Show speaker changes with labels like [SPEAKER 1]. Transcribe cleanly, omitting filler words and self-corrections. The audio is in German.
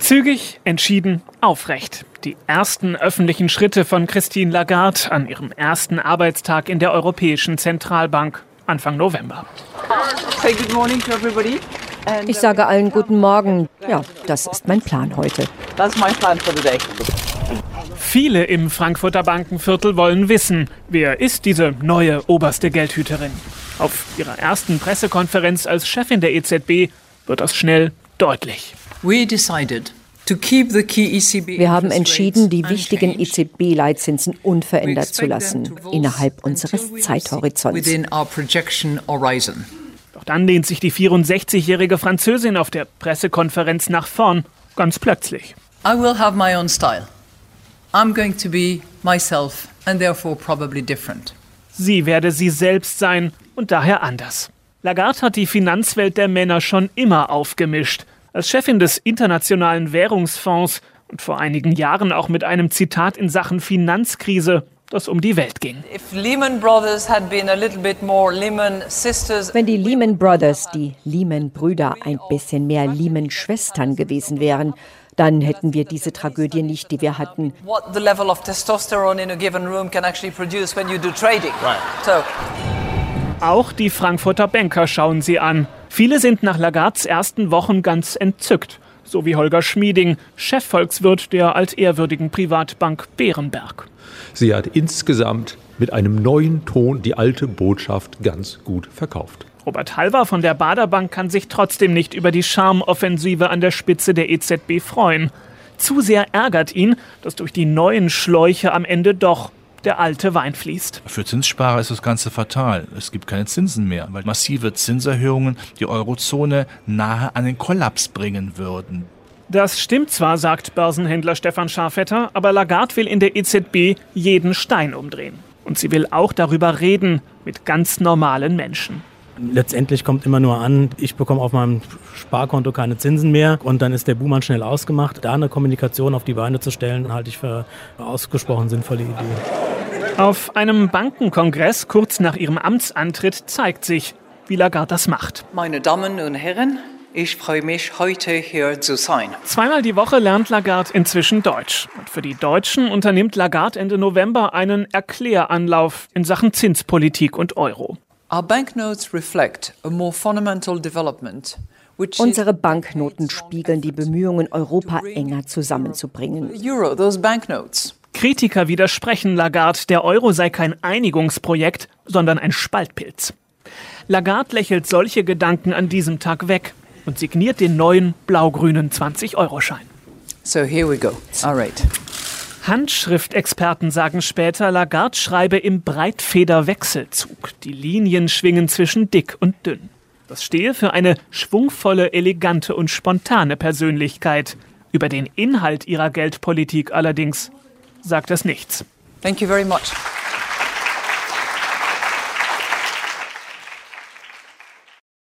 [SPEAKER 1] Zügig, entschieden, aufrecht. Die ersten öffentlichen Schritte von Christine Lagarde an ihrem ersten Arbeitstag in der Europäischen Zentralbank Anfang November.
[SPEAKER 2] Ich sage allen guten Morgen. Ja, das ist mein Plan heute.
[SPEAKER 1] Viele im Frankfurter Bankenviertel wollen wissen, wer ist diese neue oberste Geldhüterin. Auf ihrer ersten Pressekonferenz als Chefin der EZB wird das schnell deutlich.
[SPEAKER 2] Wir haben entschieden, die wichtigen EZB-Leitzinsen unverändert zu lassen, innerhalb unseres Zeithorizonts.
[SPEAKER 1] Doch dann lehnt sich die 64-jährige Französin auf der Pressekonferenz nach vorn, ganz plötzlich.
[SPEAKER 3] I will have my own style. I'm going to be myself and therefore probably different.
[SPEAKER 1] Sie werde sie selbst sein und daher anders. Lagarde hat die Finanzwelt der Männer schon immer aufgemischt. Als Chefin des Internationalen Währungsfonds und vor einigen Jahren auch mit einem Zitat in Sachen Finanzkrise, das um die Welt ging.
[SPEAKER 2] Wenn die Lehman Brothers, die Lehman-Brüder, ein bisschen mehr Lehman-Schwestern gewesen wären, dann hätten wir diese Tragödie nicht, die wir hatten.
[SPEAKER 1] Auch die Frankfurter Banker schauen sie an. Viele sind nach Lagardes ersten Wochen ganz entzückt. So wie Holger Schmieding, Chefvolkswirt der altehrwürdigen Privatbank Berenberg.
[SPEAKER 4] Sie hat insgesamt mit einem neuen Ton die alte Botschaft ganz gut verkauft.
[SPEAKER 1] Robert Halver von der Baderbank kann sich trotzdem nicht über die Charmeoffensive an der Spitze der EZB freuen. Zu sehr ärgert ihn, dass durch die neuen Schläuche am Ende doch der alte Wein fließt.
[SPEAKER 5] Für Zinssparer ist das Ganze fatal. Es gibt keine Zinsen mehr, weil massive Zinserhöhungen die Eurozone nahe an den Kollaps bringen würden.
[SPEAKER 1] Das stimmt zwar, sagt Börsenhändler Stefan Scharfetter, aber Lagarde will in der EZB jeden Stein umdrehen. Und sie will auch darüber reden mit ganz normalen Menschen.
[SPEAKER 6] Letztendlich kommt immer nur an, ich bekomme auf meinem Sparkonto keine Zinsen mehr und dann ist der Buhmann schnell ausgemacht. Da eine Kommunikation auf die Beine zu stellen, halte ich für eine ausgesprochen sinnvolle Idee.
[SPEAKER 1] Auf einem Bankenkongress kurz nach ihrem Amtsantritt zeigt sich, wie Lagarde das macht.
[SPEAKER 3] Meine Damen und Herren, ich freue mich, heute hier zu sein.
[SPEAKER 1] Zweimal die Woche lernt Lagarde inzwischen Deutsch. Und für die Deutschen unternimmt Lagarde Ende November einen Erkläranlauf in Sachen Zinspolitik und Euro.
[SPEAKER 2] Unsere Banknoten spiegeln die Bemühungen, Europa enger zusammenzubringen.
[SPEAKER 1] Kritiker widersprechen Lagarde, der Euro sei kein Einigungsprojekt, sondern ein Spaltpilz. Lagarde lächelt solche Gedanken an diesem Tag weg und signiert den neuen blau-grünen 20-Euro-Schein.
[SPEAKER 3] So here we go. All right.
[SPEAKER 1] Handschriftexperten sagen später, Lagarde schreibe im Breitfeder-Wechselzug. Die Linien schwingen zwischen dick und dünn. Das stehe für eine schwungvolle, elegante und spontane Persönlichkeit. Über den Inhalt ihrer Geldpolitik allerdings sagt es nichts.
[SPEAKER 3] Thank you very much.